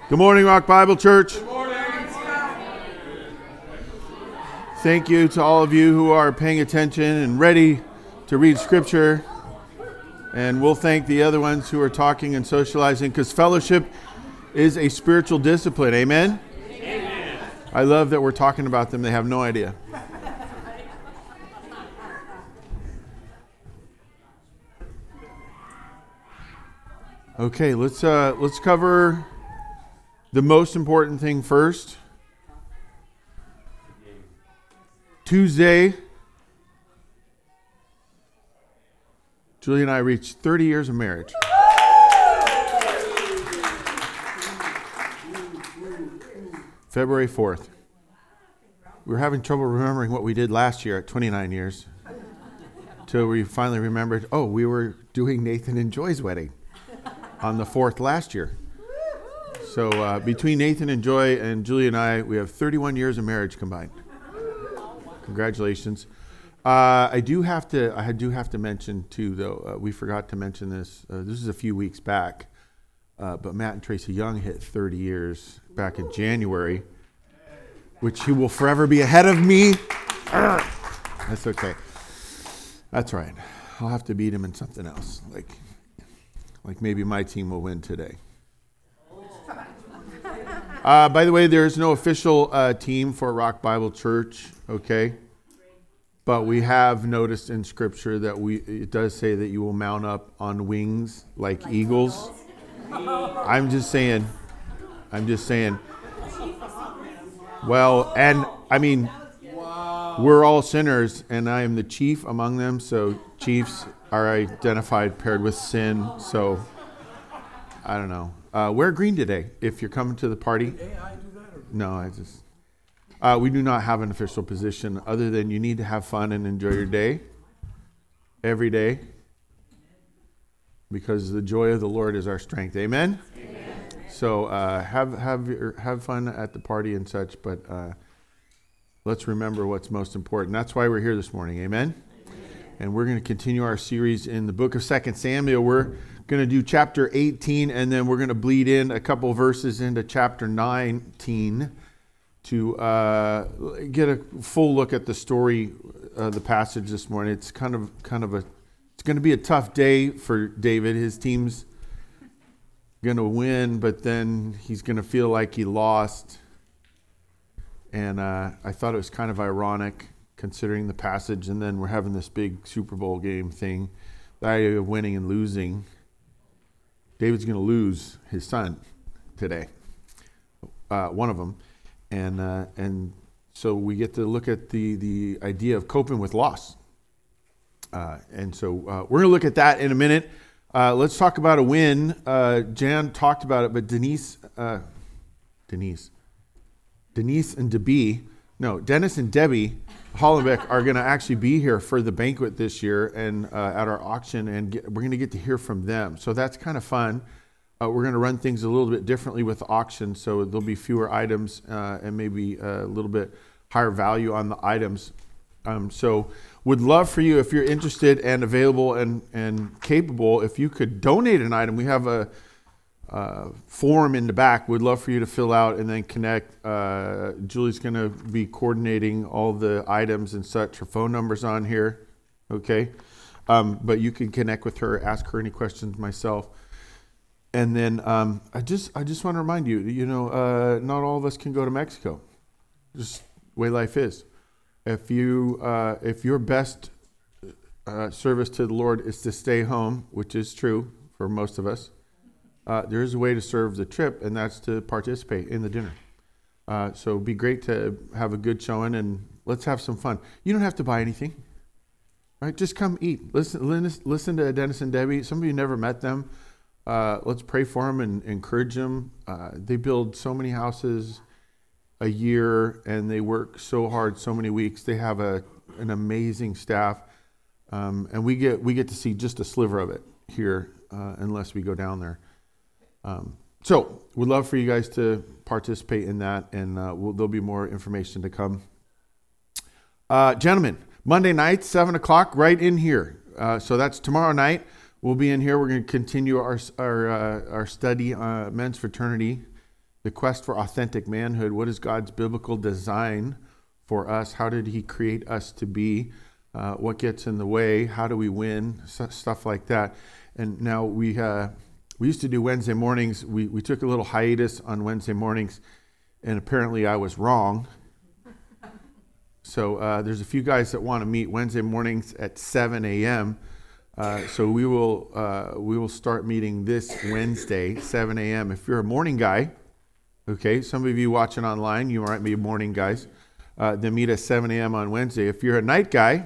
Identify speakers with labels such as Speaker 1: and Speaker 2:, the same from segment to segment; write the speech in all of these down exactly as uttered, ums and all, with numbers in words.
Speaker 1: Good morning, Rock Bible Church.
Speaker 2: Good morning.
Speaker 1: Thank you to all of you who are paying attention and ready to read Scripture. And we'll thank the other ones who are talking and socializing, because fellowship is a spiritual discipline. Amen?
Speaker 2: Amen.
Speaker 1: I love that we're talking about them. They have no idea. Okay, let's uh, let's cover the most important thing first. Tuesday, Julie and I reached thirty years of marriage. February fourth. We were having trouble remembering what we did last year at twenty-nine years. Until we finally remembered, oh, we were doing Nathan and Joy's wedding on the fourth last year. So uh, between Nathan and Joy and Julie and I, we have thirty-one years of marriage combined. Congratulations. Uh, I do have to. I do have to mention too, though. Uh, we forgot to mention this. Uh, this is a few weeks back, uh, but Matt and Tracy Young hit thirty years back in January, which he will forever be ahead of me. That's okay. That's right. I'll have to beat him in something else, like, like maybe my team will win today. Uh, by the way, there is no official uh, team for Rock Bible Church, okay? But we have noticed in Scripture that we it does say that you will mount up on wings like, like eagles. eagles. I'm just saying. I'm just saying. Well, and I mean, wow. We're all sinners, and I am the chief among them. So chiefs are identified paired with sin. So I don't know. Uh, wear green today if you're coming to the party.
Speaker 2: Hey, I do that or...
Speaker 1: No, I just... Uh, we do not have an official position other than you need to have fun and enjoy your day. Every day. Because the joy of the Lord is our strength. Amen? Amen. So uh, have have your, have fun at the party and such, but uh, let's remember what's most important. That's why we're here this morning. Amen? Amen. And we're going to continue our series in the book of Second Samuel. We're going to do chapter eighteen, and then we're going to bleed in a couple verses into chapter nineteen to uh, get a full look at the story, uh, the passage this morning. It's kind of kind of a it's going to be a tough day for David. His team's going to win, but then he's going to feel like he lost. And uh, I thought it was kind of ironic considering the passage, and then we're having this big Super Bowl game thing, the idea of winning and losing. David's going to lose his son today, uh, one of them, and uh, and so we get to look at the the idea of coping with loss, uh, and so uh, we're going to look at that in a minute. Uh, let's talk about a win. Uh, Jan talked about it, but Denise, uh, Denise, Denise and Debbie, no, Dennis and Debbie Hollenbeck are going to actually be here for the banquet this year and uh, at our auction, and get, we're going to get to hear from them. So that's kind of fun. Uh, we're going to run things a little bit differently with the auction, so there'll be fewer items uh, and maybe a little bit higher value on the items. Um, so would love for you, if you're interested and available and, and capable, if you could donate an item. We have a Uh, form in the back. We'd love for you to fill out and then connect. Uh, Julie's going to be coordinating all the items and such. Her phone number's on here, okay? Um, but you can connect with her, ask her any questions, myself. And then um, I just I just want to remind you, you know, uh, not all of us can go to Mexico. Just the way life is. If you uh, if your best uh, service to the Lord is to stay home, which is true for most of us, Uh, there is a way to serve the trip, and that's to participate in the dinner. Uh, so it'd be great to have a good showing, and let's have some fun. You don't have to buy anything, right? Just come eat. Listen, listen to Dennis and Debbie. Some of you never met them. Uh, let's pray for them and encourage them. Uh, they build so many houses a year, and they work so hard so many weeks. They have a an amazing staff, um, and we get we get to see just a sliver of it here, uh, unless we go down there. Um, so we'd love for you guys to participate in that, and uh, we'll, there'll be more information to come. Uh, gentlemen, Monday night, seven o'clock, right in here. Uh, so that's tomorrow night. We'll be in here. We're going to continue our our uh, our study, uh, men's fraternity, the quest for authentic manhood. What is God's biblical design for us? How did he create us to be? Uh, what gets in the way? How do we win? S- stuff like that. And now we uh, we used to do Wednesday mornings. We, we took a little hiatus on Wednesday mornings, and apparently I was wrong. So uh, there's a few guys that want to meet Wednesday mornings at seven a.m., Uh, so we will uh, we will start meeting this Wednesday, seven a.m. If you're a morning guy, okay, some of you watching online, you might be morning guys, uh, then meet at seven a.m. on Wednesday. If you're a night guy,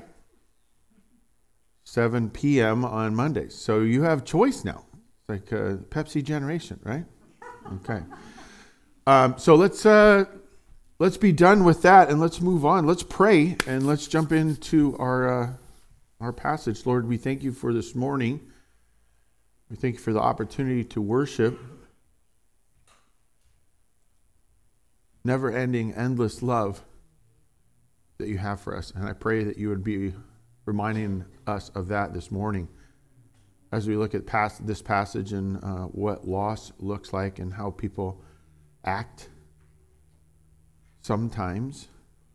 Speaker 1: seven p.m. on Mondays. So you have choice now. It's like a Pepsi generation, right? Okay. Um, so let's uh, let's be done with that and let's move on. Let's pray and let's jump into our. Uh, Our passage. Lord, we thank you for this morning. We thank you for the opportunity to worship. Never-ending, endless love that you have for us. And I pray that you would be reminding us of that this morning as we look at past, this passage and uh, what loss looks like and how people act sometimes.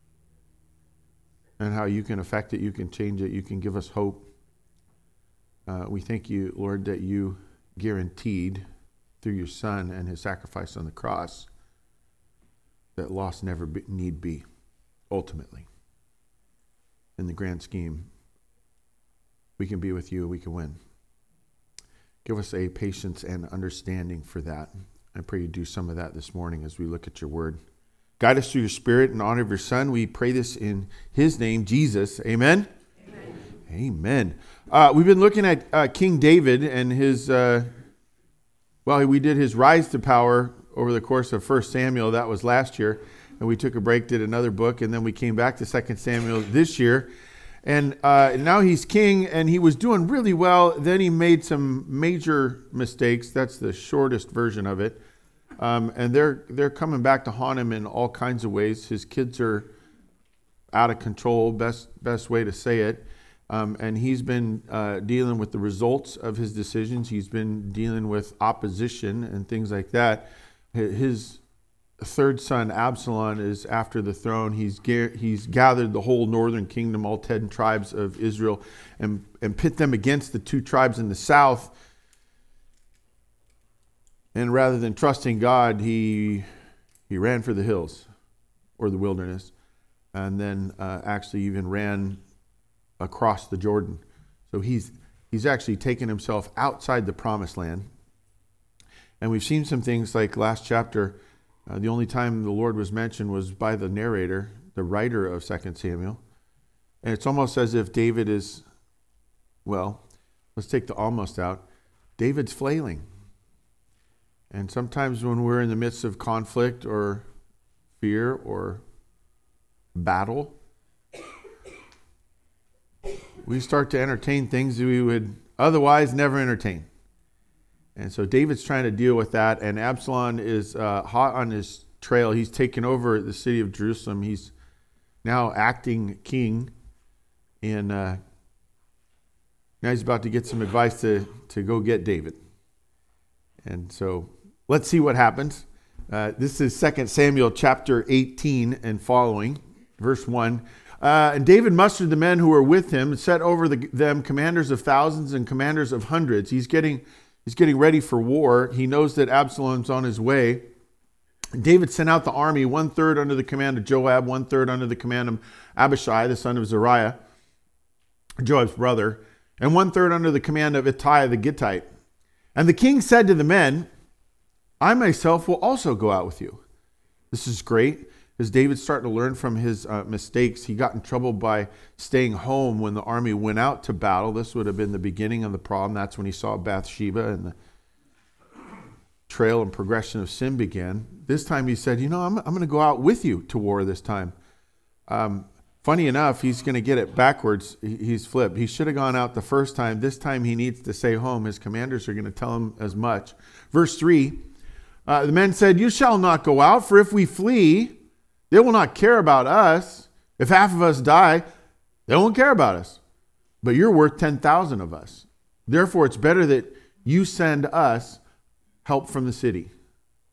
Speaker 1: And how you can affect it, you can change it, you can give us hope. Uh, we thank you, Lord, that you guaranteed through your Son and his sacrifice on the cross that loss never be, need be, ultimately. In the grand scheme, we can be with you, we can win. Give us a patience and understanding for that. I pray you do some of that this morning as we look at your word. Guide us through your Spirit in honor of your Son. We pray this in his name, Jesus. Amen? Amen. Amen. Uh, we've been looking at uh, King David and his, uh, well, we did his rise to power over the course of First Samuel. That was last year. And we took a break, did another book, and then we came back to Second Samuel this year. And uh, now he's king, and he was doing really well. Then he made some major mistakes. That's the shortest version of it. Um, and they're they're coming back to haunt him in all kinds of ways. His kids are out of control, best best way to say it. Um, and he's been uh, dealing with the results of his decisions. He's been dealing with opposition and things like that. His third son, Absalom, is after the throne. He's ga- he's gathered the whole northern kingdom, all ten tribes of Israel, and, and pit them against the two tribes in the south. And rather than trusting God, he he ran for the hills or the wilderness, and then uh, actually even ran across the Jordan. So he's he's actually taken himself outside the promised land. And we've seen some things like last chapter. Uh, the only time the Lord was mentioned was by the narrator, the writer of Second Samuel. And it's almost as if David is, well, let's take the almost out. David's flailing. And sometimes when we're in the midst of conflict or fear or battle, we start to entertain things that we would otherwise never entertain. And so David's trying to deal with that, and Absalom is uh, hot on his trail. He's taken over the city of Jerusalem. He's now acting king, and uh, now he's about to get some advice to, to go get David. And so let's see what happens. Uh, this is Second Samuel chapter eighteen and following, verse one. Uh, and David mustered the men who were with him and set over the, them commanders of thousands and commanders of hundreds. He's getting he's getting ready for war. He knows that Absalom's on his way. David sent out the army, one third under the command of Joab, one third under the command of Abishai, the son of Zeruiah, Joab's brother, and one third under the command of Ittai the Gittite. And the king said to the men, I myself will also go out with you. This is great. As David's starting to learn from his uh, mistakes, he got in trouble by staying home when the army went out to battle. This would have been the beginning of the problem. That's when he saw Bathsheba and the trail and progression of sin began. This time he said, you know, I'm, I'm going to go out with you to war this time. Um, funny enough, he's going to get it backwards. He, he's flipped. He should have gone out the first time. This time he needs to stay home. His commanders are going to tell him as much. Verse three, uh, the men said, you shall not go out, for if we flee, they will not care about us. If half of us die, they won't care about us. But you're worth ten thousand of us. Therefore, it's better that you send us help from the city.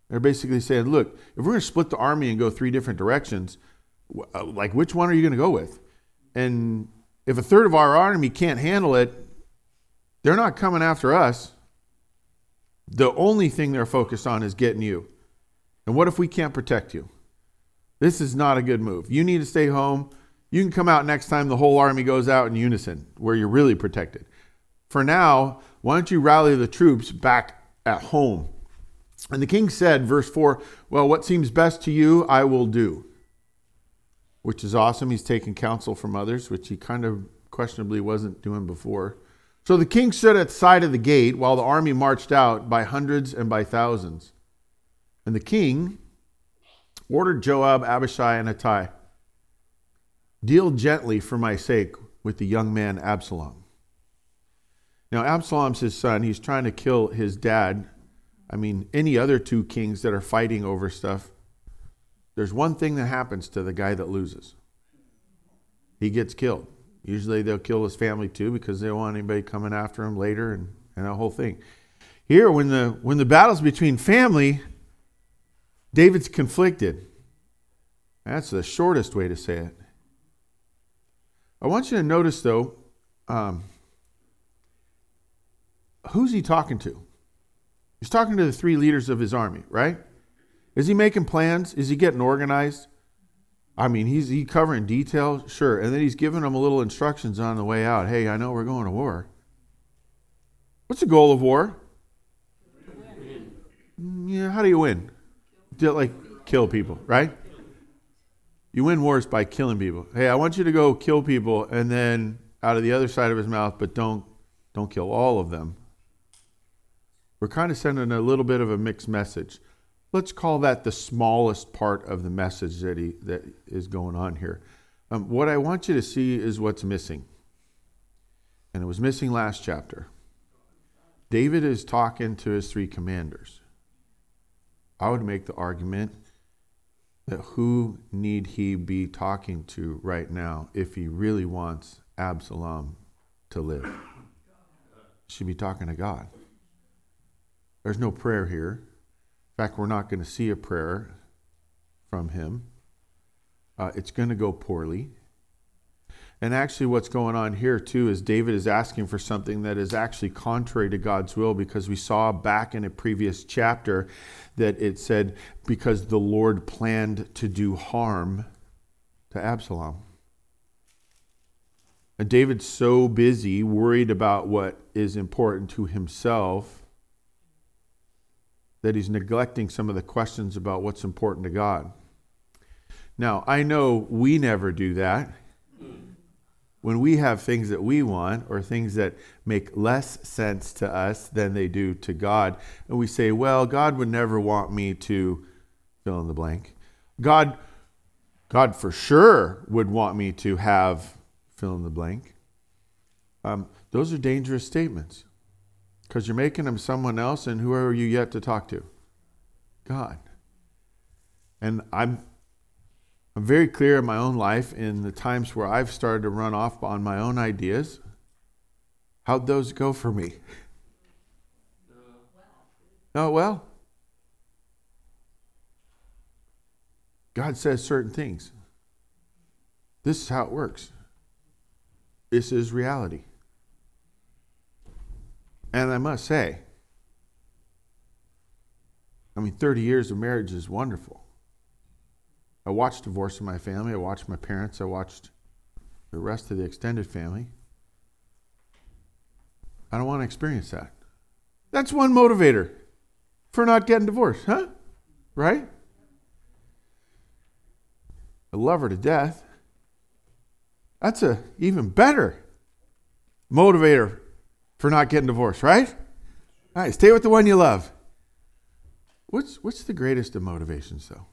Speaker 1: They're basically saying, look, if we're going to split the army and go three different directions, like which one are you going to go with? And if a third of our army can't handle it, they're not coming after us. The only thing they're focused on is getting you. And what if we can't protect you? This is not a good move. You need to stay home. You can come out next time the whole army goes out in unison, where you're really protected. For now, why don't you rally the troops back at home? And the king said, verse four, well, what seems best to you, I will do. Which is awesome. He's taking counsel from others, which he kind of questionably wasn't doing before. So the king stood at the side of the gate while the army marched out by hundreds and by thousands. And the king ordered Joab, Abishai, and Ittai, deal gently for my sake with the young man Absalom. Now, Absalom's his son. He's trying to kill his dad. I mean, any other two kings that are fighting over stuff, there's one thing that happens to the guy that loses. He gets killed. Usually they'll kill his family too because they don't want anybody coming after him later and, and that whole thing. Here, when the when the battle's between family, David's conflicted. That's the shortest way to say it. I want you to notice, though, um, who's he talking to? He's talking to the three leaders of his army, right? Is he making plans? Is he getting organized? I mean, he's he covering details? Sure. And then he's giving them a little instructions on the way out. Hey, I know we're going to war. What's the goal of war? Win. Yeah, how do you win? Do, like, kill people, right? You win wars by killing people. Hey, I want you to go kill people and then out of the other side of his mouth, but don't don't kill all of them. We're kind of sending a little bit of a mixed message. Let's call that the smallest part of the message that he that is going on here. Um, what I want you to see is what's missing. And it was missing last chapter. David is talking to his three commanders. I would make the argument that who need he be talking to right now if he really wants Absalom to live? He should be talking to God. There's no prayer here. In fact, we're not going to see a prayer from him. Uh, it's going to go poorly. And actually what's going on here too is David is asking for something that is actually contrary to God's will, because we saw back in a previous chapter that it said, because the Lord planned to do harm to Absalom. And David's so busy, worried about what is important to himself, that he's neglecting some of the questions about what's important to God. Now, I know we never do that. When we have things that we want or things that make less sense to us than they do to God, and we say, well, God would never want me to fill in the blank. God, God for sure would want me to have fill in the blank. Um, those are dangerous statements because you're making them someone else, and who are you yet to talk to? God. And I'm I'm very clear in my own life in the times where I've started to run off on my own ideas. How'd those go for me? Oh, well. God says certain things. This is how it works. This is reality. And I must say, I mean, thirty years of marriage is wonderful. I watched divorce in my family. I watched my parents. I watched the rest of the extended family. I don't want to experience that. That's one motivator for not getting divorced, huh? Right? I love her to death. That's a even better motivator for not getting divorced, right? All right, stay with the one you love. What's what's the greatest of motivations, though?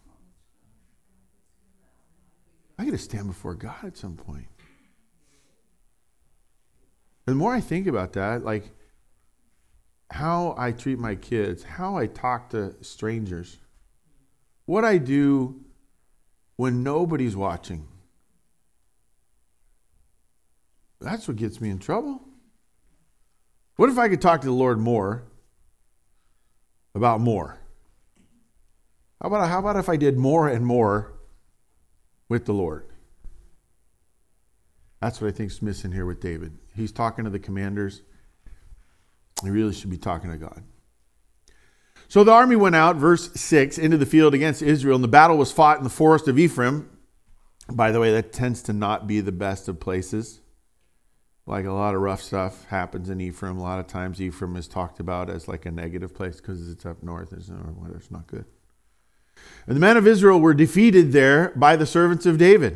Speaker 1: I got to stand before God at some point. And the more I think about that, like how I treat my kids, how I talk to strangers, what I do when nobody's watching, that's what gets me in trouble. What if I could talk to the Lord more about more? How about, how about if I did more and more with the Lord? That's what I think is missing here with David. He's talking to the commanders. He really should be talking to God. So the army went out, verse six, into the field against Israel, and the battle was fought in the forest of Ephraim. By the way, that tends to not be the best of places. Like a lot of rough stuff happens in Ephraim. A lot of times Ephraim is talked about as like a negative place because it's up north. It's not good. And the men of Israel were defeated there by the servants of David.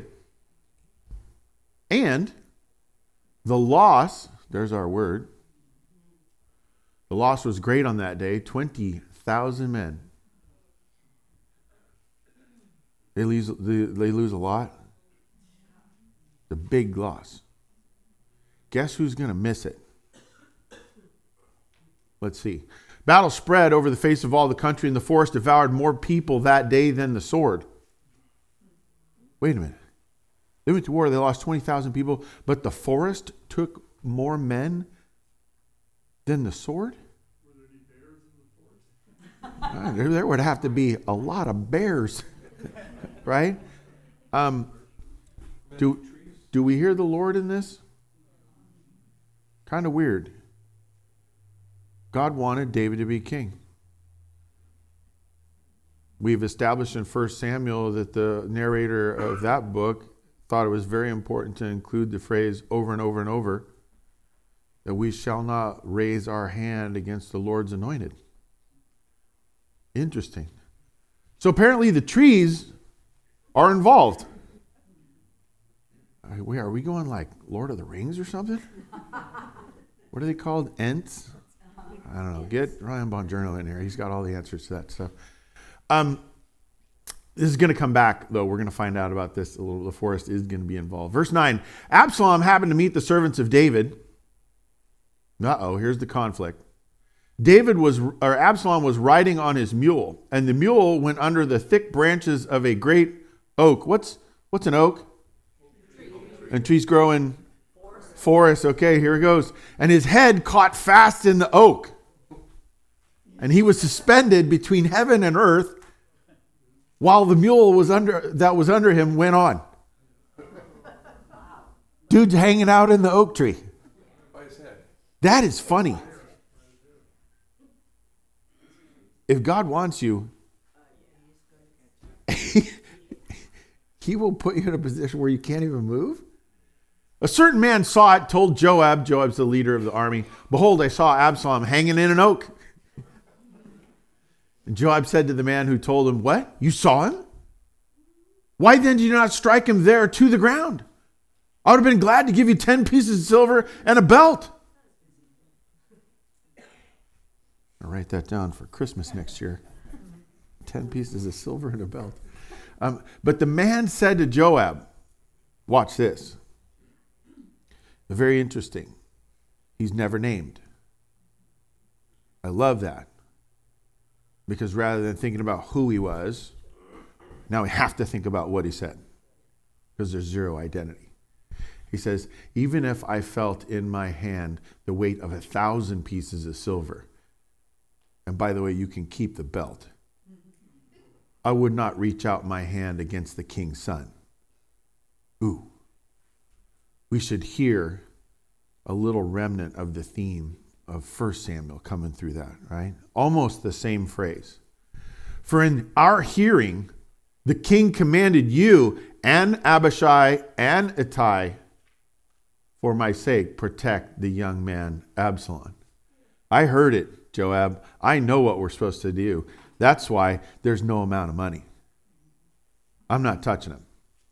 Speaker 1: And the loss, there's our word, the loss was great on that day, twenty thousand men. They lose, they, they lose a lot. It's a big loss. Guess who's going to miss it? Let's see. Battle spread over the face of all the country, and the forest devoured more people that day than the sword. Wait a minute. They went to war. They lost twenty thousand people, but the forest took more men than the sword?
Speaker 2: Were there any bears in the forest?
Speaker 1: Uh, there, there would have to be a lot of bears, right? Um, do, do we hear the Lord in this? Kind of weird. God wanted David to be king. We've established in First Samuel that the narrator of that book thought it was very important to include the phrase over and over and over that we shall not raise our hand against the Lord's anointed. Interesting. So apparently the trees are involved. Are we, are we going like Lord of the Rings or something? What are they called? Ents? I don't know. Get Ryan Bongiorno in here. He's got all the answers to that stuff. Um, this is going to come back, though. We're going to find out about this a little. The forest is going to be involved. Verse nine, Absalom happened to meet the servants of David. Uh-oh, here's the conflict. David was, or Absalom was riding on his mule, and the mule went under the thick branches of a great oak. What's what's an oak? Tree. And trees grow in forest. forest. Okay, here it goes. And his head caught fast in the oak. And he was suspended between heaven and earth while the mule was under that was under him went on. Dude's hanging out in the oak tree.
Speaker 2: By his head.
Speaker 1: That is funny. If God wants you, he will put you in a position where you can't even move. A certain man saw it, told Joab, Joab's the leader of the army, behold, I saw Absalom hanging in an oak. And Joab said to the man who told him, what? You saw him? Why then did you not strike him there to the ground? I would have been glad to give you ten pieces of silver and a belt. I'll write that down for Christmas next year. Ten pieces of silver and a belt. Um, but the man said to Joab, watch this. Very interesting. He's never named. I love that. Because rather than thinking about who he was, now we have to think about what he said. Because there's zero identity. He says, even if I felt in my hand the weight of a thousand pieces of silver, and by the way, you can keep the belt, I would not reach out my hand against the king's son. Ooh. We should hear a little remnant of the theme of First Samuel coming through that, right? Almost the same phrase. For in our hearing, the king commanded you and Abishai and Ittai, for my sake, protect the young man Absalom. I heard it, Joab. I know what we're supposed to do. That's why there's no amount of money. I'm not touching him.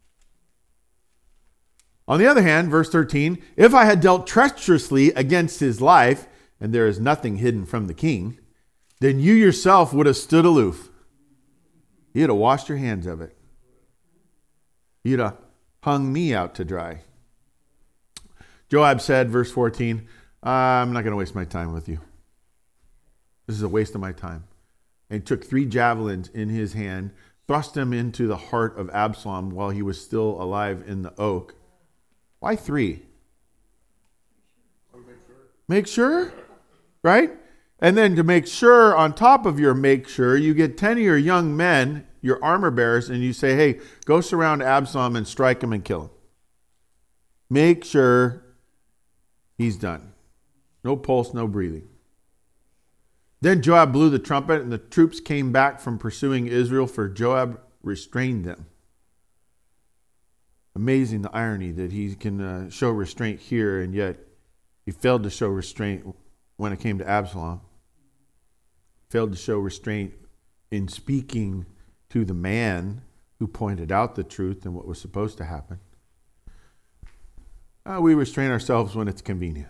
Speaker 1: On the other hand, verse thirteen, if I had dealt treacherously against his life, and there is nothing hidden from the king, then you yourself would have stood aloof. You'd have washed your hands of it. You'd have hung me out to dry. Joab said, verse fourteen, I'm not going to waste my time with you. This is a waste of my time. And he took three javelins in his hand, thrust them into the heart of Absalom while he was still alive in the oak. Why three?
Speaker 2: Make sure.
Speaker 1: Make sure, right? And then to make sure, on top of your make sure, you get ten of your young men, your armor bearers, and you say, hey, go surround Absalom and strike him and kill him. Make sure he's done. No pulse, no breathing. Then Joab blew the trumpet, and the troops came back from pursuing Israel, for Joab restrained them. Amazing the irony that he can uh, show restraint here, and yet he failed to show restraint when it came to Absalom. Failed to show restraint in speaking to the man who pointed out the truth and what was supposed to happen. Uh, we restrain ourselves when it's convenient.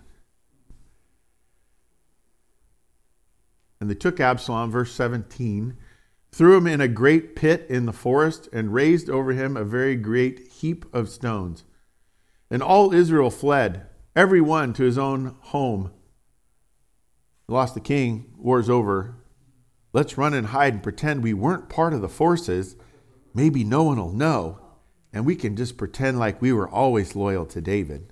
Speaker 1: And they took Absalom, verse seventeen, threw him in a great pit in the forest, and raised over him a very great heap of stones. And all Israel fled, every one to his own home. Lost the king, war's over. Let's run and hide and pretend we weren't part of the forces. Maybe no one will know. And we can just pretend like we were always loyal to David.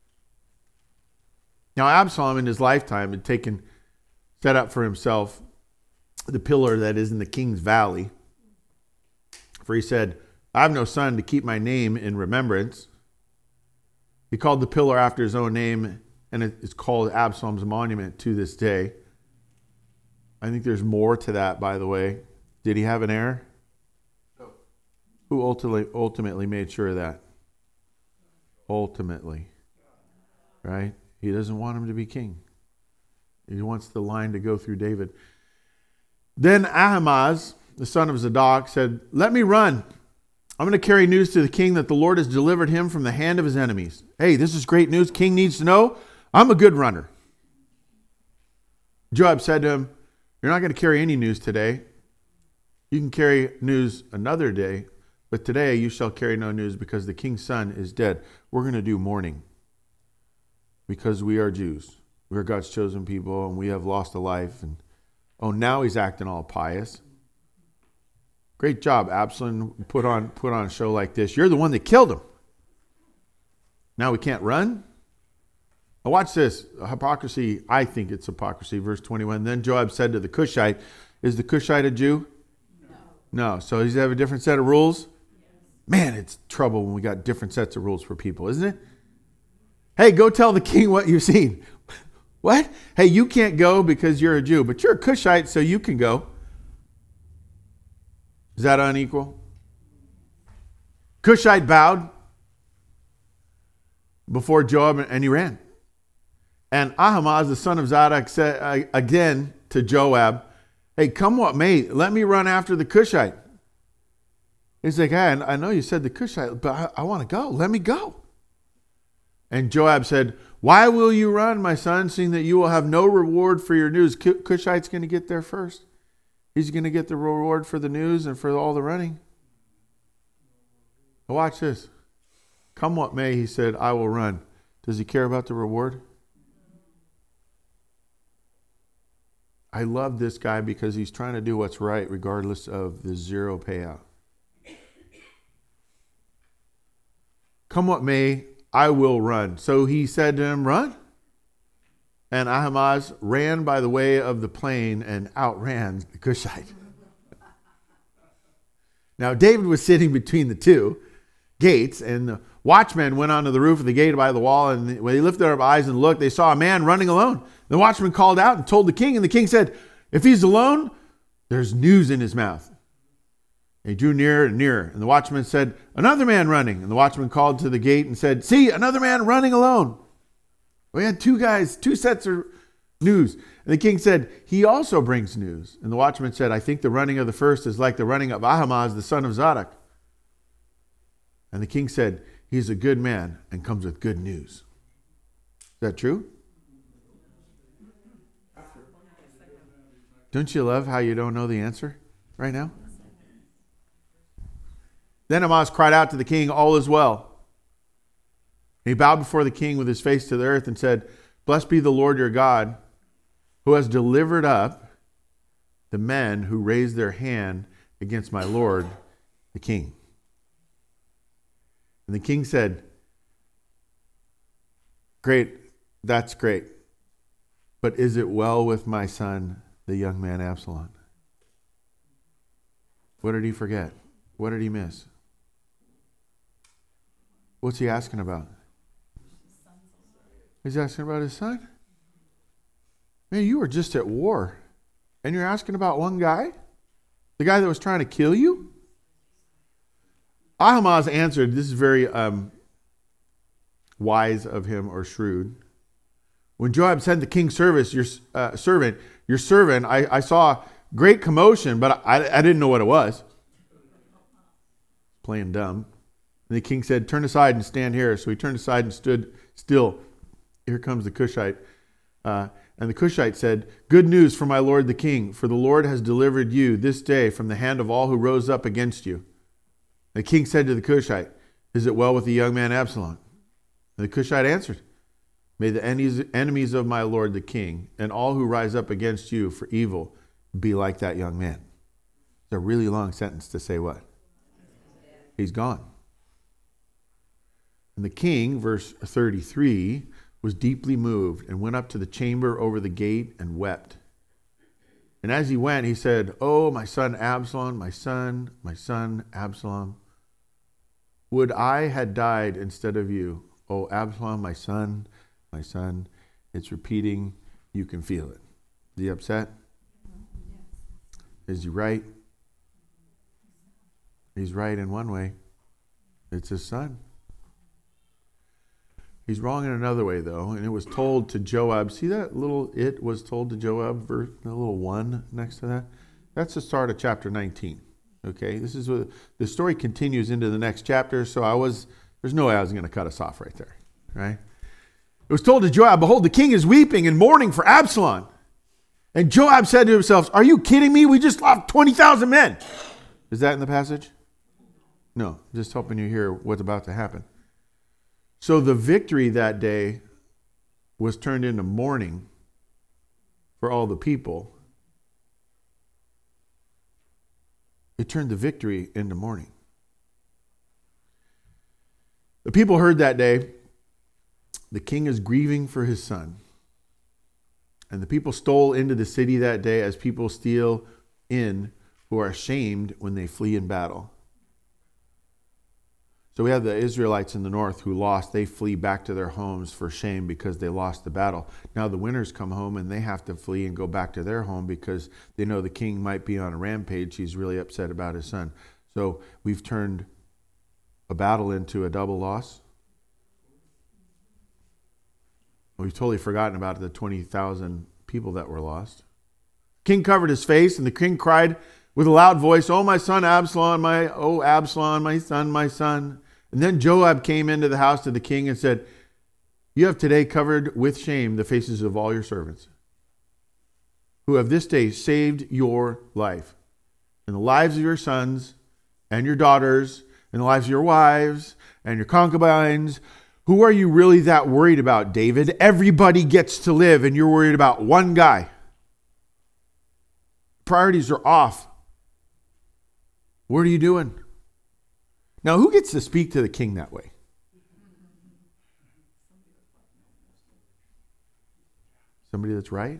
Speaker 1: Now, Absalom in his lifetime had taken, set up for himself the pillar that is in the king's valley. For he said, I have no son to keep my name in remembrance. He called the pillar after his own name, and it's called Absalom's monument to this day. I think there's more to that, by the way. Did he have an heir?
Speaker 2: No.
Speaker 1: Who ultimately, ultimately made sure of that? Ultimately. Right? He doesn't want him to be king. He wants the line to go through David. Then Ahimaaz, the son of Zadok, said, let me run. I'm going to carry news to the king that the Lord has delivered him from the hand of his enemies. Hey, this is great news. King needs to know I'm a good runner. Joab said to him, you're not going to carry any news today. You can carry news another day, but today you shall carry no news because the king's son is dead. We're going to do mourning because we are Jews. We are God's chosen people, and we have lost a life. And oh, now he's acting all pious. Great job, Absalom. Put on put on a show like this. You're the one that killed him. Now we can't run? Now watch this. Hypocrisy, I think it's hypocrisy. Verse twenty-one. Then Joab said to the Cushite, is the Cushite a Jew? No. No. So does he have a different set of rules? Yes. Man, it's trouble when we got different sets of rules for people, isn't it? Hey, go tell the king what you've seen. What? Hey, you can't go because you're a Jew, but you're a Cushite, so you can go. Is that unequal? Cushite bowed before Joab, and he ran. And Ahimaaz, the son of Zadok, said again to Joab, hey, come what may, let me run after the Cushite. He's like, hey, I know you said the Cushite, but I, I want to go. Let me go. And Joab said, why will you run, my son, seeing that you will have no reward for your news? Cushite's going to get there first. He's going to get the reward for the news and for all the running. Now watch this. Come what may, he said, I will run. Does he care about the reward? I love this guy because he's trying to do what's right regardless of the zero payout. Come what may, I will run. So he said to him, run. And Ahimaaz ran by the way of the plain and outran the Cushite. Now David was sitting between the two gates, and the watchmen went onto the roof of the gate by the wall, and when they lifted their eyes and looked, they saw a man running alone. The watchman called out and told the king, and the king said, if he's alone, there's news in his mouth. And he drew nearer and nearer, and the watchman said, another man running. And the watchman called to the gate and said, see, another man running alone. We had two guys, two sets of news. And the king said, he also brings news. And the watchman said, I think the running of the first is like the running of Ahimaaz, the son of Zadok. And the king said, he's a good man and comes with good news. Is that true? Don't you love how you don't know the answer right now? Then Ahimaaz cried out to the king, all is well. He bowed before the king with his face to the earth and said, blessed be the Lord your God, who has delivered up the men who raised their hand against my lord, the king. And the king said, great, that's great. But is it well with my son, the young man Absalom? What did he forget? What did he miss? What's he asking about? He's asking about his son? Man, you were just at war. And you're asking about one guy? The guy that was trying to kill you? Ahimaaz answered, this is very um, wise of him or shrewd. When Joab sent the king's service, your uh, servant, your servant, I, I saw great commotion, but I, I didn't know what it was. Playing dumb. And the king said, turn aside and stand here. So he turned aside and stood still. Here comes the Cushite. Uh, and the Cushite said, good news for my lord the king, for the Lord has delivered you this day from the hand of all who rose up against you. The king said to the Cushite, is it well with the young man Absalom? And the Cushite answered, may the enemies of my lord the king and all who rise up against you for evil be like that young man. It's a really long sentence to say what? He's gone. And the king, verse thirty-three, was deeply moved and went up to the chamber over the gate and wept. And as he went, he said, oh, my son Absalom, my son, my son Absalom, would I had died instead of you. Oh, Absalom, my son, my son. It's repeating. You can feel it. Is he upset? Is he right? He's right in one way. It's his son. He's wrong in another way, though. And it was told to Joab. See that little it was told to Joab, verse, the little one next to that? That's the start of chapter nineteen. Okay, this is what the story continues into the next chapter. So I was, there's no way I was going to cut us off right there, right? It was told to Joab, behold, the king is weeping and mourning for Absalom. And Joab said to himself, are you kidding me? We just lost twenty thousand men. Is that in the passage? No, just helping you hear what's about to happen. So the victory that day was turned into mourning for all the people. It turned the victory into mourning. The people heard that day, the king is grieving for his son. And the people stole into the city that day as people steal in who are ashamed when they flee in battle. So we have the Israelites in the north who lost. They flee back to their homes for shame because they lost the battle. Now the winners come home and they have to flee and go back to their home because they know the king might be on a rampage. He's really upset about his son. So we've turned a battle into a double loss. We've totally forgotten about the twenty thousand people that were lost. King covered his face and the king cried with a loud voice, oh, my son Absalom, my, oh, Absalom, my son, my son. And then Joab came into the house to the king and said, you have today covered with shame the faces of all your servants who have this day saved your life and the lives of your sons and your daughters and the lives of your wives and your concubines. Who are you really that worried about, David? Everybody gets to live and you're worried about one guy. Priorities are off. What are you doing? Now, who gets to speak to the king that way? Somebody that's right?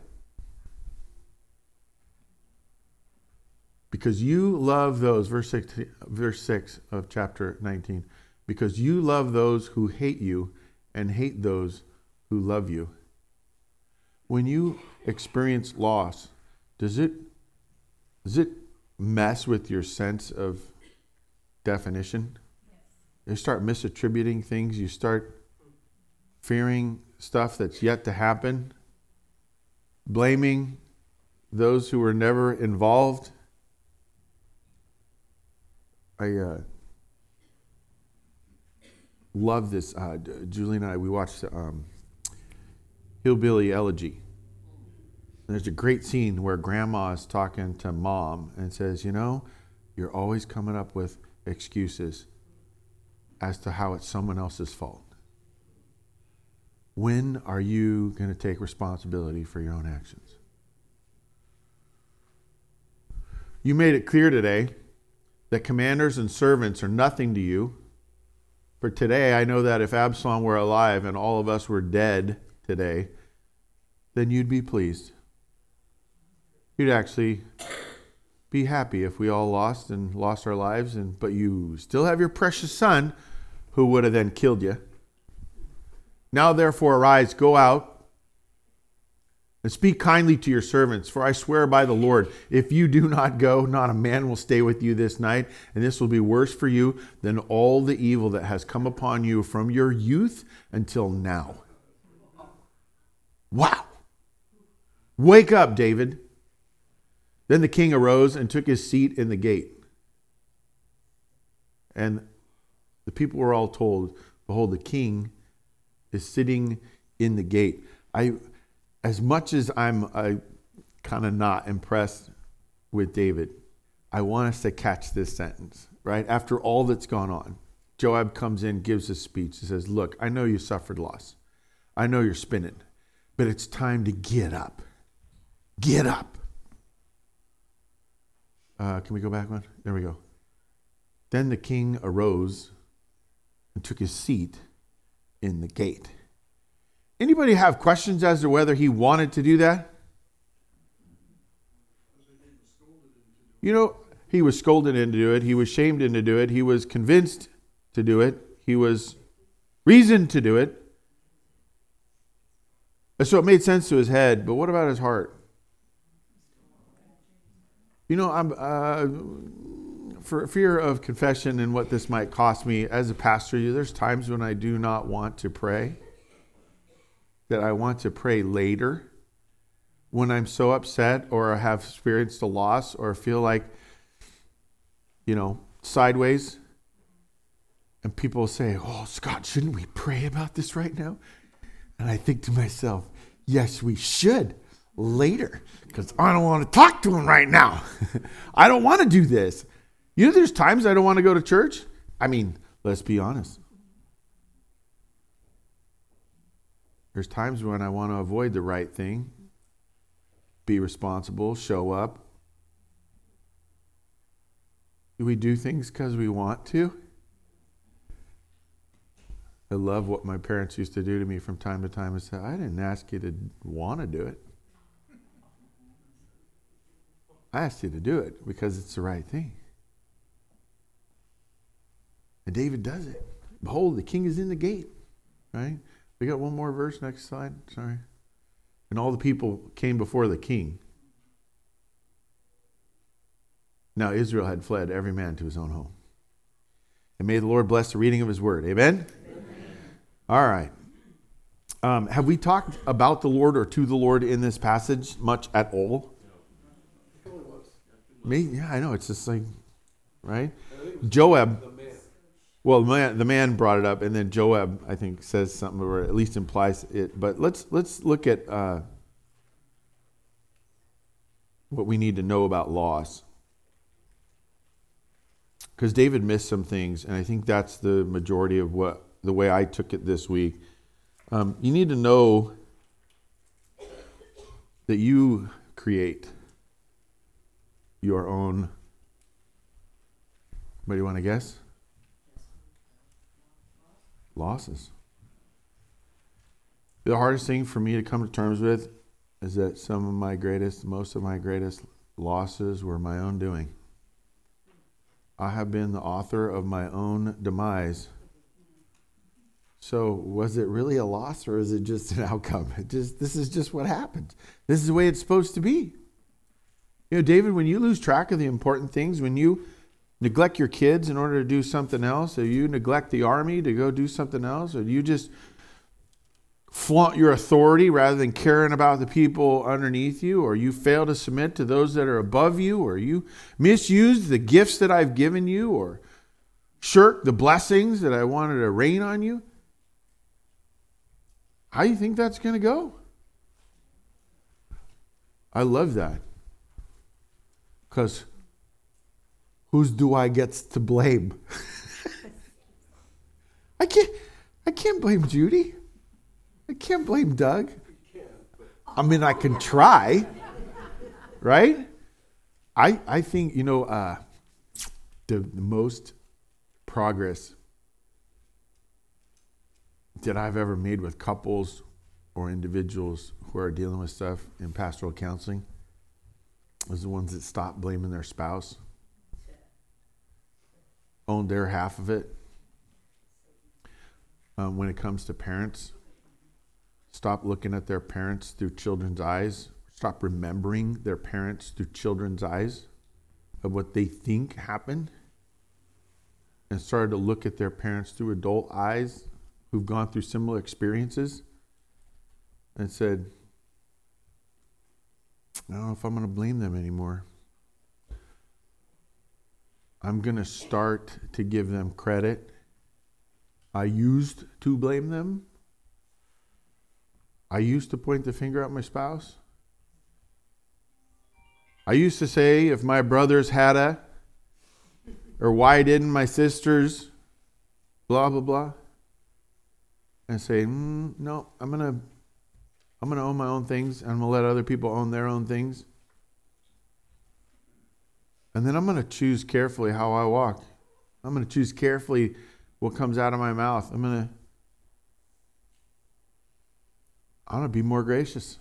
Speaker 1: Because you love those, verse six, verse six of chapter nineteen, because you love those who hate you and hate those who love you. When you experience loss, does it, does it mess with your sense of definition? You start misattributing things. You start fearing stuff that's yet to happen. Blaming those who were never involved. I uh, love this. Uh, Julie and I, we watched um, Hillbilly Elegy. And there's a great scene where grandma is talking to mom and says, you know, you're always coming up with excuses as to how it's someone else's fault. When are you going to take responsibility for your own actions? You made it clear today that commanders and servants are nothing to you. For today, I know that if Absalom were alive and all of us were dead today, then you'd be pleased. You'd actually be happy if we all lost and lost our lives, and but you still have your precious son who would have then killed you. Now therefore arise, go out, and speak kindly to your servants, for I swear by the Lord, if you do not go, not a man will stay with you this night, and this will be worse for you than all the evil that has come upon you from your youth until now. Wow. Wake up, David. Then the king arose and took his seat in the gate. And the people were all told, behold, the king is sitting in the gate. I, as much as I'm I kind of not impressed with David, I want us to catch this sentence, right? After all that's gone on, Joab comes in, gives a speech. He says, look, I know you suffered loss. I know you're spinning, but it's time to get up. Get up. Uh, can we go back one? There we go. Then the king arose and took his seat in the gate. Anybody have questions as to whether he wanted to do that? You know, he was scolded into do it. He was shamed into do it. He was convinced to do it. He was reasoned to do it. And so it made sense to his head, but what about his heart? You know, I'm uh, for fear of confession and what this might cost me as a pastor, there's times when I do not want to pray, that I want to pray later when I'm so upset or I have experienced a loss or feel like, you know, sideways. And people say, oh, Scott, shouldn't we pray about this right now? And I think to myself, yes, we should. Later, because I don't want to talk to him right now. I don't want to do this. You know, there's times I don't want to go to church. I mean, let's be honest. There's times when I want to avoid the right thing, be responsible, show up. Do we do things because we want to? I love what my parents used to do to me from time to time and say, I didn't ask you to want to do it. I asked you to do it because it's the right thing. And David does it. Behold, the king is in the gate. Right? We got one more verse, next slide. Sorry. And all the people came before the king. Now Israel had fled, every man to his own home. And may the Lord bless the reading of his word. Amen? Amen. All right. Um, have we talked about the Lord or to the Lord in this passage much at all? Me? Yeah, I know. It's just like, right? Joab, well, the man, the man brought it up, and then Joab, I think, says something, or at least implies it. But let's let's look at uh, what we need to know about loss. Because David missed some things, and I think that's the majority of what the way I took it this week. Um, you need to know that you create your own, what do you want to guess? Losses. The hardest thing for me to come to terms with is that some of my greatest, most of my greatest losses were my own doing. I have been the author of my own demise. So was it really a loss or is it just an outcome? It just this is just what happens. This is the way it's supposed to be. You know, David, when you lose track of the important things, when you neglect your kids in order to do something else, or you neglect the army to go do something else, or you just flaunt your authority rather than caring about the people underneath you, or you fail to submit to those that are above you, or you misuse the gifts that I've given you, or shirk the blessings that I wanted to rain on you, how do you think that's going to go? I love that. Because whose do I get to blame? I can't I can't blame Judy. I can't blame Doug. I mean, I can try. Right? I I think, you know, uh, the, the most progress that I've ever made with couples or individuals who are dealing with stuff in pastoral counseling is the ones that stop blaming their spouse, own their half of it. Um, when it comes to parents, stop looking at their parents through children's eyes. Stop remembering their parents through children's eyes of what they think happened, and started to look at their parents through adult eyes who've gone through similar experiences and said, I don't know if I'm going to blame them anymore. I'm going to start to give them credit. I used to blame them. I used to point the finger at my spouse. I used to say, if my brothers had a, or why didn't my sisters, blah, blah, blah. And say, mm, no, I'm going to I'm going to own my own things, and I'm going to let other people own their own things. And then I'm going to choose carefully how I walk. I'm going to choose carefully what comes out of my mouth. I'm going to I'm going to be more gracious.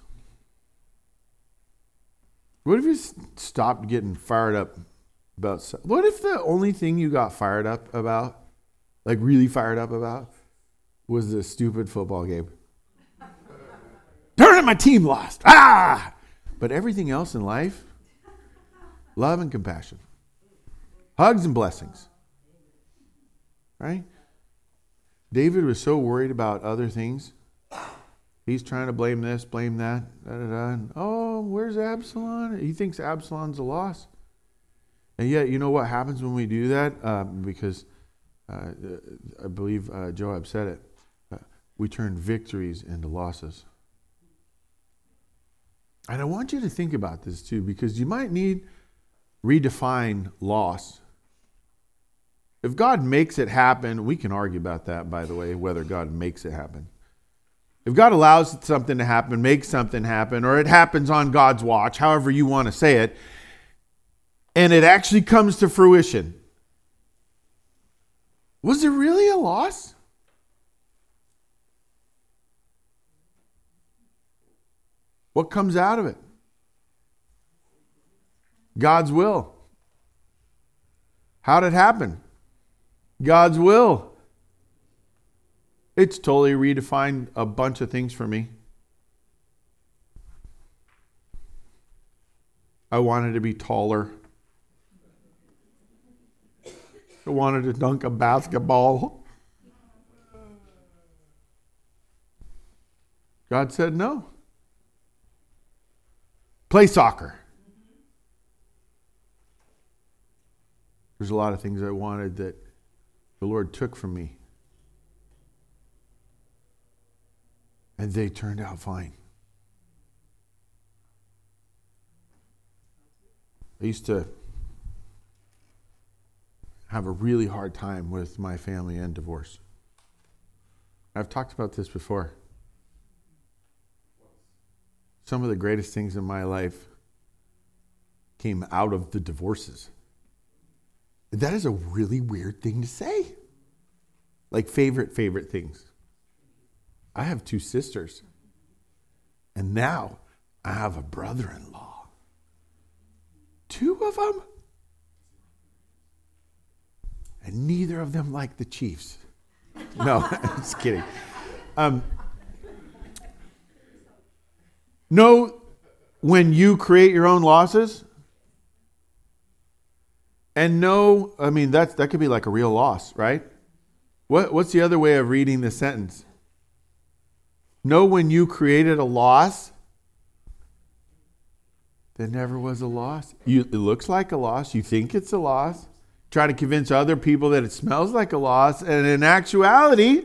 Speaker 1: What if you stopped getting fired up about, what if the only thing you got fired up about, like really fired up about, was the stupid football game? Darn it, my team lost. Ah! But everything else in life, love and compassion. Hugs and blessings. Right? David was so worried about other things. He's trying to blame this, blame that. Da, da, da. And, oh, where's Absalom? He thinks Absalom's a loss. And yet, you know what happens when we do that? Um, because uh, I believe uh, Joab said it. Uh, we turn victories into losses. And I want you to think about this too, because you might need redefine loss. If God makes it happen, we can argue about that, by the way, whether God makes it happen. If God allows something to happen, makes something happen, or it happens on God's watch, however you want to say it, and it actually comes to fruition, was it really a loss? What comes out of it? God's will. How'd it happen? God's will. It's totally redefined a bunch of things for me. I wanted to be taller. I wanted to dunk a basketball. God said no. Play soccer. There's a lot of things I wanted that the Lord took from me. And they turned out fine. I used to have a really hard time with my family and divorce. I've talked about this before. Some of the greatest things in my life came out of the divorces. That is a really weird thing to say. Like favorite, favorite things. I have two sisters. And now I have a brother-in-law. Two of them? And neither of them like the Chiefs. No, I'm just kidding. Um, know when you create your own losses. And know, I mean, that's, that could be like a real loss, right? What, what's the other way of reading this sentence? Know when you created a loss, there never was a loss. You, it looks like a loss. You think it's a loss. Try to convince other people that it smells like a loss. And in actuality,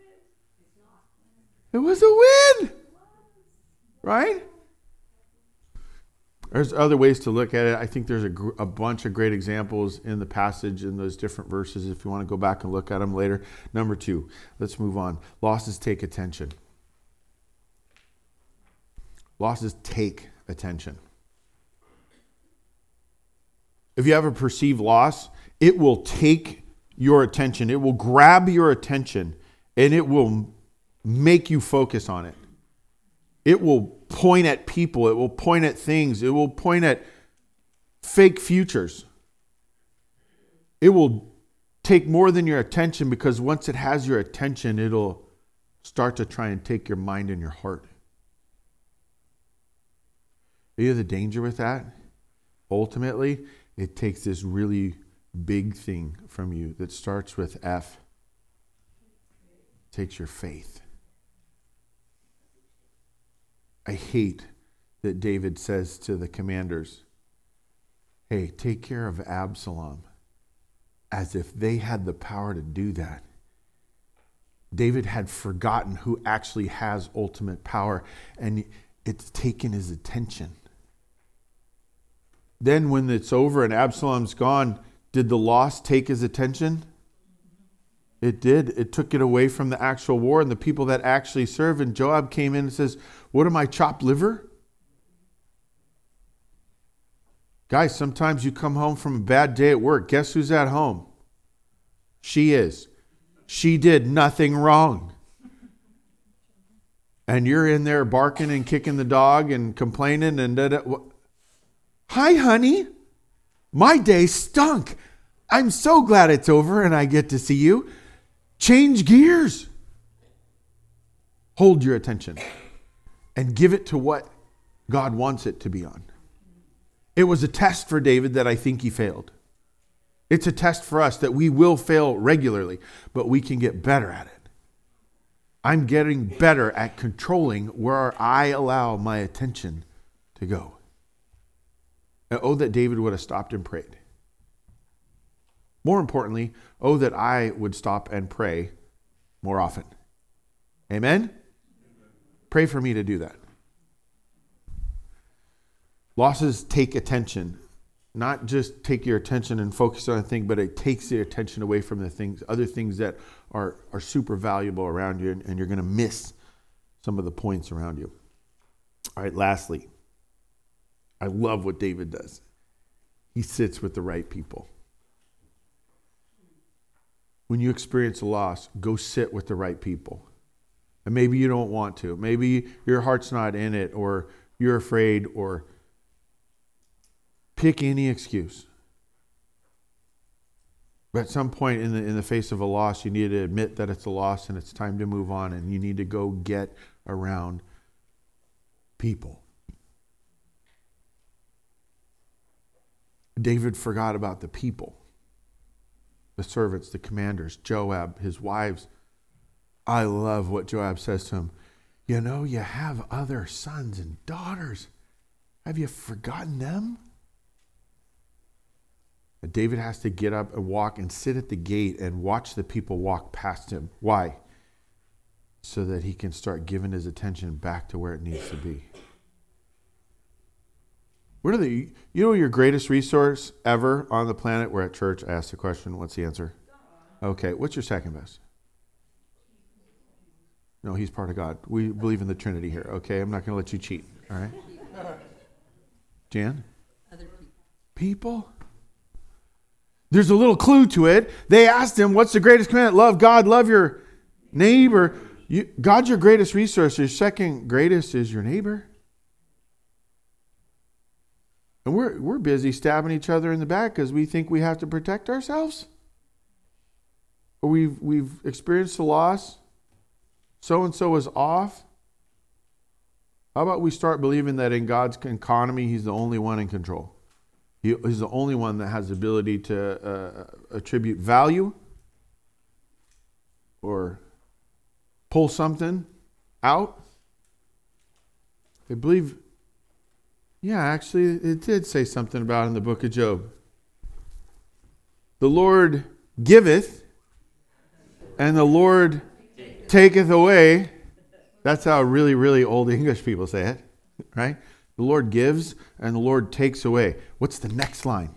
Speaker 1: it was a win. Right? There's other ways to look at it. I think there's a, gr- a bunch of great examples in the passage in those different verses if you want to go back and look at them later. Number two, let's move on. Losses take attention. Losses take attention. If you have a perceived loss, it will take your attention. It will grab your attention and it will make you focus on it. It will point at people. It will point at things. It will point at fake futures. It will take more than your attention, because once it has your attention, it'll start to try and take your mind and your heart. You know the danger with that? Ultimately, it takes this really big thing from you that starts with F. It takes your faith. I hate that David says to the commanders, hey, take care of Absalom, as if they had the power to do that. David had forgotten who actually has ultimate power, and it's taken his attention. Then when it's over and Absalom's gone, did the loss take his attention? It did. It took it away from the actual war and the people that actually serve. And Joab came in and says, what am I, chopped liver? Guys, sometimes you come home from a bad day at work. Guess who's at home? She is. She did nothing wrong. And you're in there barking and kicking the dog and complaining and da da. Hi, honey. My day stunk. I'm so glad it's over and I get to see you. Change gears. Hold your attention and give it to what God wants it to be on. It was a test for David that I think he failed. It's a test for us that we will fail regularly, but we can get better at it. I'm getting better at controlling where I allow my attention to go. And oh, that David would have stopped and prayed. More importantly, oh, that I would stop and pray more often. Amen? Amen. Pray for me to do that. Losses take attention. Not just take your attention and focus on a thing, but it takes your attention away from the things, other things that are, are super valuable around you, and, and you're going to miss some of the points around you. All right, lastly, I love what David does. He sits with the right people. When you experience a loss, go sit with the right people. And maybe you don't want to. Maybe your heart's not in it, or you're afraid, or pick any excuse. But at some point in the in the face of a loss, you need to admit that it's a loss and it's time to move on, and you need to go get around people. David forgot about the people, the servants, the commanders, Joab, his wives. I love what Joab says to him. You know, you have other sons and daughters. Have you forgotten them? And David has to get up and walk and sit at the gate and watch the people walk past him. Why? So that he can start giving his attention back to where it needs to be. What are the, you know your greatest resource ever on the planet? We're at church. I asked the question. What's the answer? Okay. What's your second best? No, he's part of God. We believe in the Trinity here. Okay. I'm not going to let you cheat. All right. Jan?
Speaker 3: Other people.
Speaker 1: People? There's a little clue to it. They asked him, what's the greatest commandment? Love God, love your neighbor. You, God's your greatest resource. Your second greatest is your neighbor. And we're we're busy stabbing each other in the back because we think we have to protect ourselves. Or we've we've experienced a loss. So-and-so is off. How about we start believing that in God's economy, He's the only one in control. He, he's the only one that has the ability to uh, attribute value or pull something out. I believe... Yeah, actually, it did say something about it in the book of Job. The Lord giveth, and the Lord taketh away. That's how really, really old English people say it, right? The Lord gives, and the Lord takes away. What's the next line?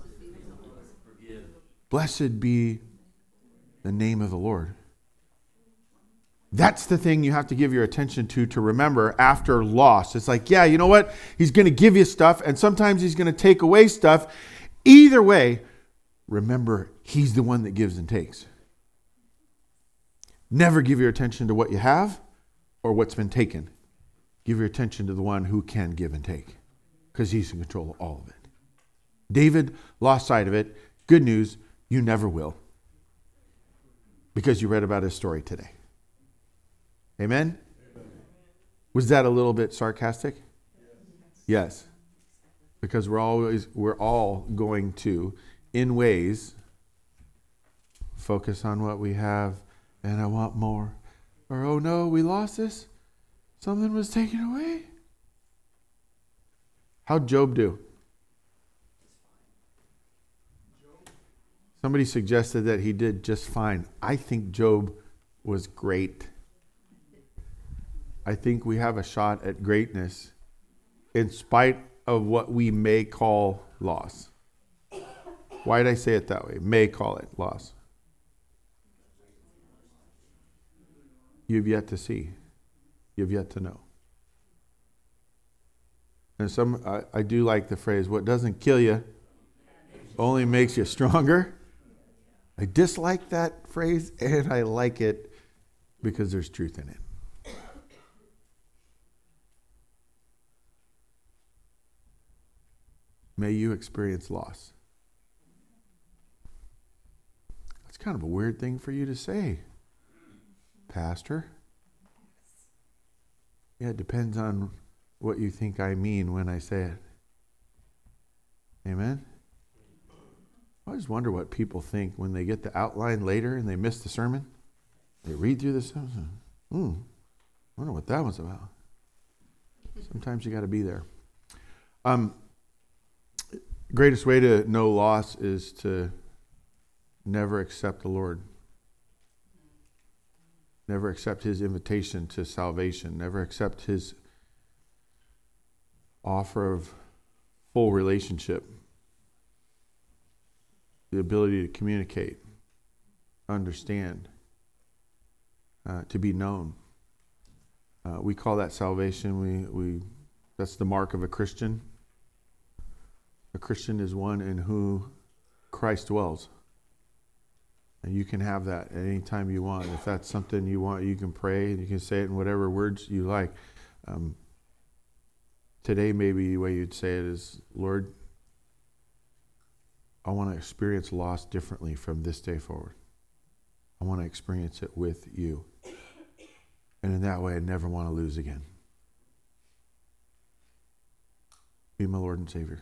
Speaker 1: Blessed be the name of the Lord. That's the thing you have to give your attention to, to remember after loss. It's like, yeah, you know what? He's going to give you stuff, and sometimes he's going to take away stuff. Either way, remember, he's the one that gives and takes. Never give your attention to what you have or what's been taken. Give your attention to the one who can give and take, because he's in control of all of it. David lost sight of it. Good news, you never will, because you read about his story today. Amen? Amen. Was that a little bit sarcastic? Yes. Yes. Because we're always we're all going to, in ways, focus on what we have, and I want more. Or, oh no, we lost this. Something was taken away. How'd Job do? Somebody suggested that he did just fine. I think Job was great. I think we have a shot at greatness in spite of what we may call loss. Why did I say it that way? May call it loss. You've yet to see. You've yet to know. And some, I, I do like the phrase, what doesn't kill you only makes you stronger. I dislike that phrase, and I like it because there's truth in it. May you experience loss. That's kind of a weird thing for you to say, Pastor. Yeah, it depends on what you think I mean when I say it. Amen? I always wonder what people think when they get the outline later and they miss the sermon. They read through the sermon. Hmm, I wonder what that was about. Sometimes you got to be there. Um, greatest way to know loss is to never accept the Lord. Never accept his invitation to salvation. Never accept his offer of full relationship. The ability to communicate, understand, uh, to be known. Uh, we call that salvation. We we that's the mark of a Christian. A Christian is one in who Christ dwells. And you can have that at any time you want. If that's something you want, you can pray and you can say it in whatever words you like. Um, today, maybe the way you'd say it is, Lord, I want to experience loss differently from this day forward. I want to experience it with you. And in that way, I never want to lose again. Be my Lord and Savior.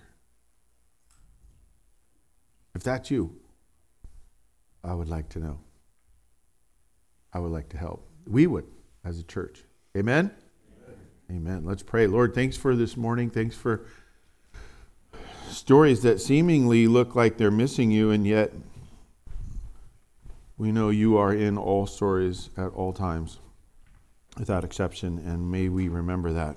Speaker 1: If that's you, I would like to know. I would like to help. We would, as a church. Amen? Amen. Amen. Let's pray. Lord, thanks for this morning. Thanks for stories that seemingly look like they're missing you, and yet we know you are in all stories at all times, without exception, and may we remember that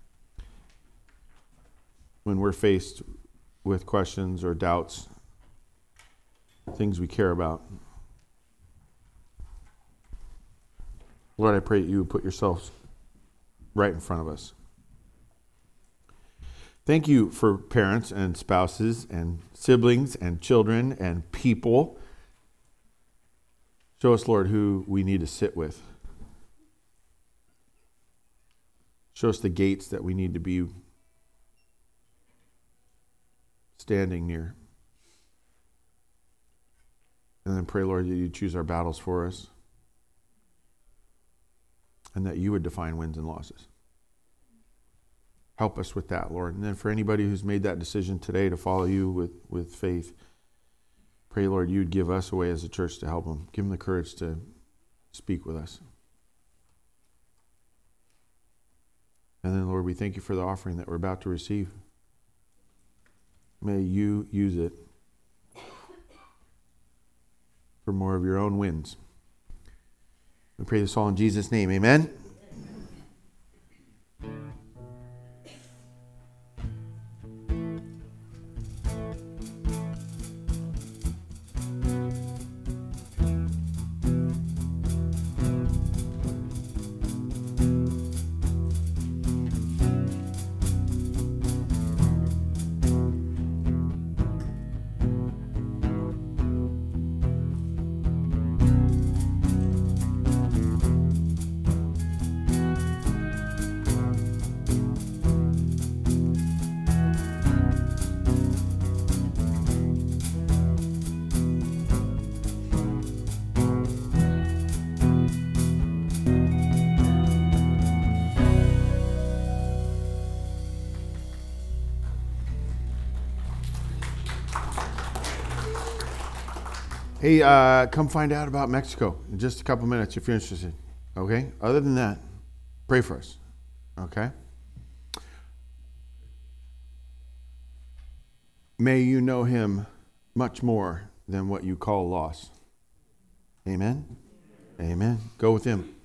Speaker 1: when we're faced with questions or doubts, things we care about. Lord, I pray that you would put yourself right in front of us. Thank you for parents and spouses and siblings and children and people. Show us, Lord, who we need to sit with. Show us the gates that we need to be standing near. And then pray, Lord, that you choose our battles for us. And that you would define wins and losses. Help us with that, Lord. And then for anybody who's made that decision today to follow you with, with faith, pray, Lord, you'd give us a way as a church to help them. Give them the courage to speak with us. And then, Lord, we thank you for the offering that we're about to receive. May you use it for more of your own wins. We pray this all in Jesus' name. Amen. Hey, uh, come find out about Mexico in just a couple minutes if you're interested. Okay? Other than that, pray for us. Okay? May you know him much more than what you call loss. Amen? Amen. Go with him.